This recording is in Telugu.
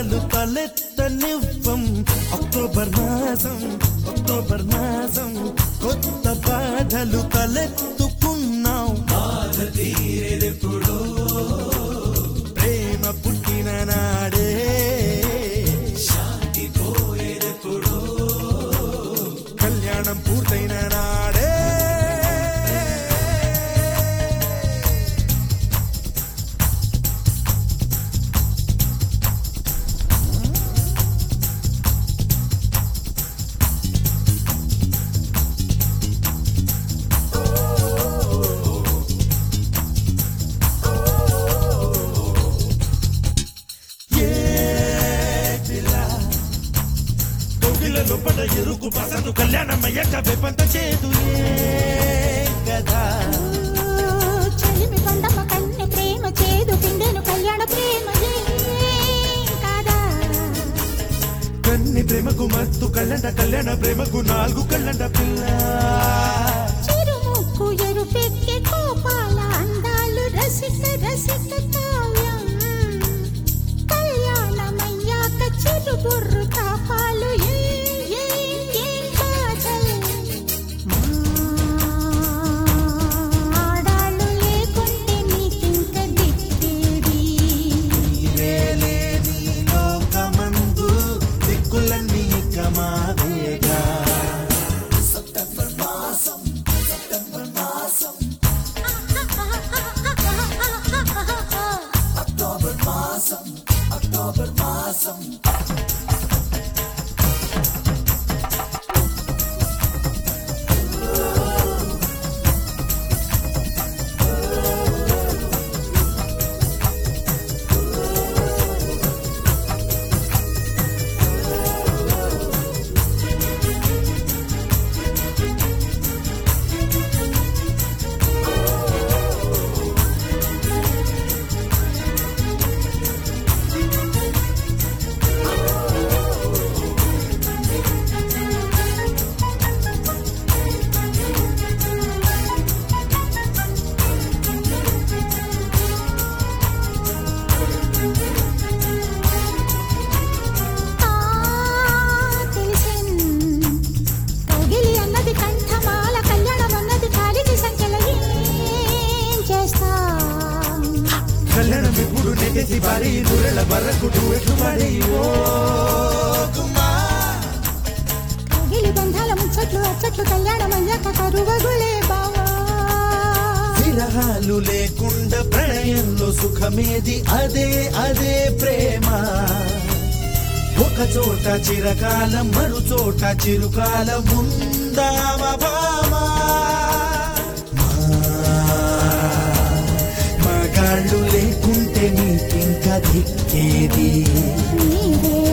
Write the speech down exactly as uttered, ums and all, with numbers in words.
బాధలు తలెత్తనివ్వం అక్టోబర్ మాసం అక్టోబర్ మాసం కొత్త బాధలు తలెత్తుకున్నాం బాధ తీరేదెప్పుడో ప్రేమ పుట్టిన నాడే శాంతి పోయేదెప్పుడో కళ్యాణం పూర్తయిన నాడే లోపల ఎరుకు పసందు కళ్యాణం అయ్యాక వెపంత చేదు కదా చెలిమి పండమ కన్నె ప్రేమ చేదు పిండెను కళ్యాణ ప్రేమ కదా కన్ని ప్రేమకు మత్తు కళ్ళంట కళ్యాణ ప్రేమకు నాలుగు కళ్ళంట పిల్ల చిరుముక్కు ఎరుపెక్కే కోపాల అందాలు రసిక రసిక కావ్యం కళ్యాణమయ్యాక చిరుబుర్రు తాపాలు అక్టోబర్ మాసం కళ్యాణం ఇప్పుడు నెగసి పారి దూరెల బర్రకు ఎట్లు పడి బంధాల ముచ్చట్లు అచ్చట్లు కళ్యాణం అయ్యాక కరువగులే బావా విరహాలు లేకుండా ప్రణయంలో సుఖమేది అదే అదే ప్రేమ ఒక చోట చిరకాలం మరు చోట చిరుకాలం ఉందామా బామా మగాళ్ళు లేకుంటే నీకింక దిక్కేది నీవే